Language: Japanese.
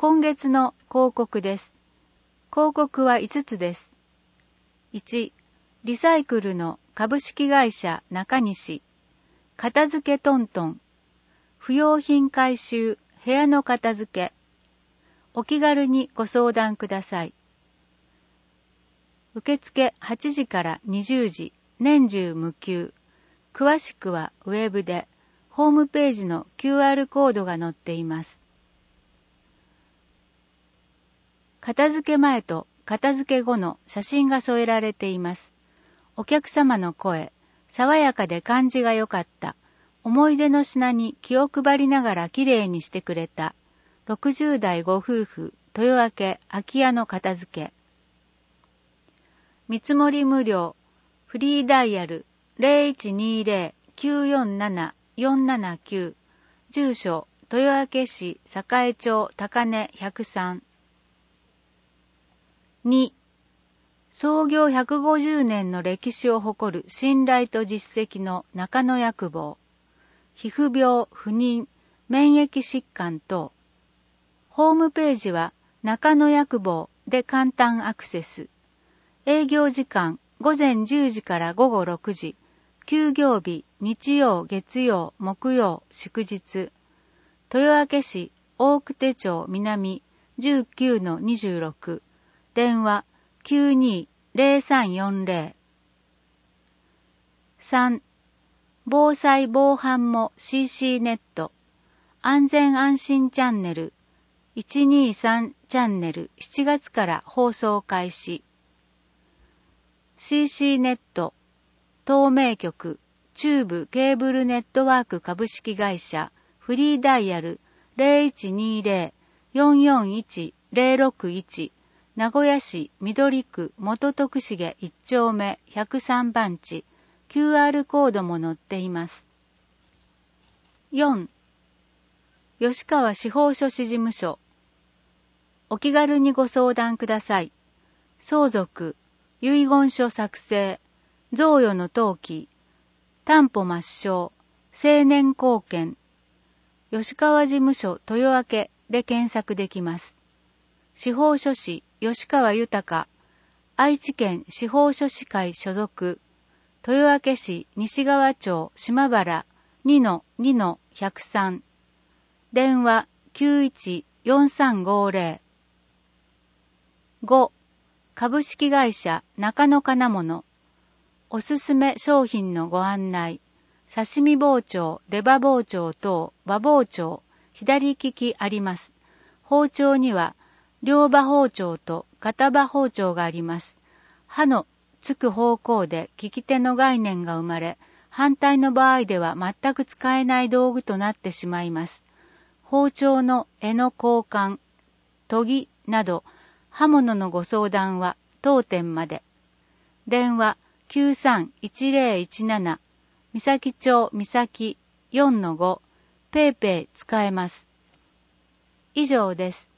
今月の広告です。広告は5つです。1、リサイクルの株式会社中西、片付けトントン、不用品回収、部屋の片付け、お気軽にご相談ください。受付8時から20時、年中無休。詳しくはウェブで、ホームページの QR コードが載っています。片付け前と片付け後の写真が添えられています。お客様の声、爽やかで感じが良かった。思い出の品に気を配りながらきれいにしてくれた。60代ご夫婦、豊明空き家の片付け。見積もり無料、フリーダイヤル 0120-947-479、住所、豊明市栄町高根103。2、創業150年の歴史を誇る信頼と実績の中野薬房。皮膚病、不妊、免疫疾患等。ホームページは中野薬房で簡単アクセス。営業時間午前10時から午後6時。休業日、日曜、月曜、木曜、祝日。豊明市大久手町南 19-26。電話 92-0340。3、防災防犯も CC ネット。安全安心チャンネル。123チャンネル7月から放送開始。CC ネット。東名局。中部ケーブルネットワーク株式会社。フリーダイヤル 0120-441-061。名古屋市緑区元徳重1丁目103番地。QR コードも載っています。4、吉川司法書士事務所。お気軽にご相談ください。相続、遺言書作成、贈与の登記、担保抹消、成年後見、吉川事務所豊明で検索できます。司法書士吉川豊、愛知県司法書士会所属、豊明市西川町島原 2-2-103。電話 91-4350。5、株式会社中野金物。おすすめ商品のご案内。刺身包丁、出刃包丁等、和包丁、左利きあります。包丁には、両刃包丁と片刃包丁があります。刃のつく方向で利き手の概念が生まれ、反対の場合では全く使えない道具となってしまいます。包丁の柄の交換、研ぎなど、刃物のご相談は当店まで。電話 93-1017、三崎町三崎 4-5、ペイペイ使えます。以上です。